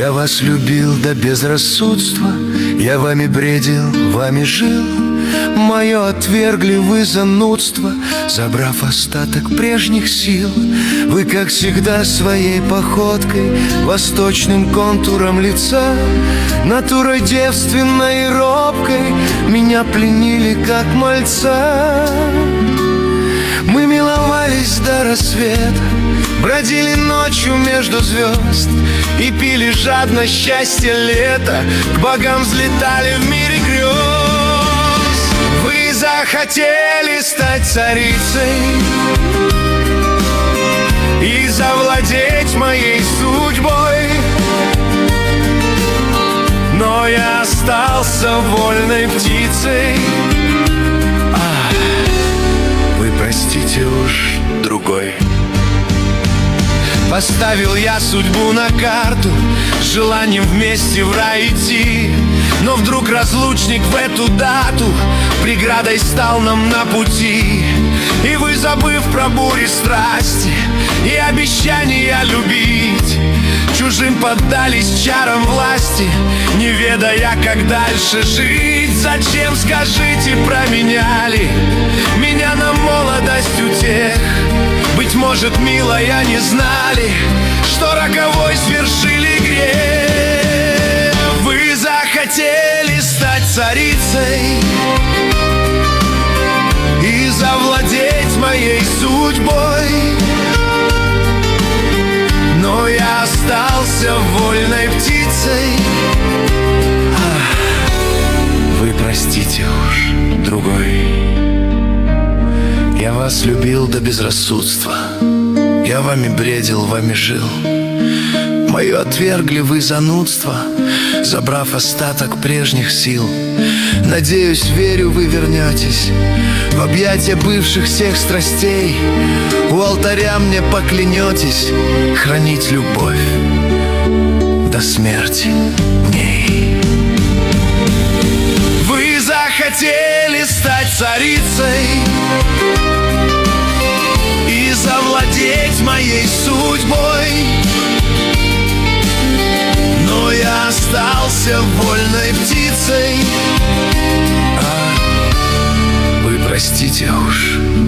Я вас любил до безрассудства, я вами бредил, вами жил. Мое отвергли вы занудство, забрав остаток прежних сил. Вы, как всегда, своей походкой, восточным контуром лица, натурой девственной и робкой меня пленили, как мальца. Мы миловались до рассвета, бродили ночью между звезд и пили жадно счастье лета, к богам взлетали в мире грез. Вы захотели стать царицей и завладеть моей судьбой, но я остался вольной птицей. Вы простите уж, другой. Поставил я судьбу на карту, с желанием вместе в рай идти. Но вдруг разлучник в эту дату преградой стал нам на пути. И вы, забыв про бури страсти и обещания любить, чужим поддались чарам власти, не ведая, как дальше жить. Зачем, скажите, променяли меня на молодость утех? Быть может, милая, не знали, что роковой свершили грех. Вы захотели стать царицей и завладеть моей судьбой, но я остался вольной птицей. Вы простите уж, другой. Я вас любил до безрассудства, я вами бредил, вами жил. Мое отвергли вы занудство, забрав остаток прежних сил. Надеюсь, верю, вы вернетесь в объятия бывших всех страстей. У алтаря мне поклянетесь хранить любовь до смерти в ней. Вы захотели стать царицей и завладеть моей судьбой, но я остался вольной птицей. Вы простите уж,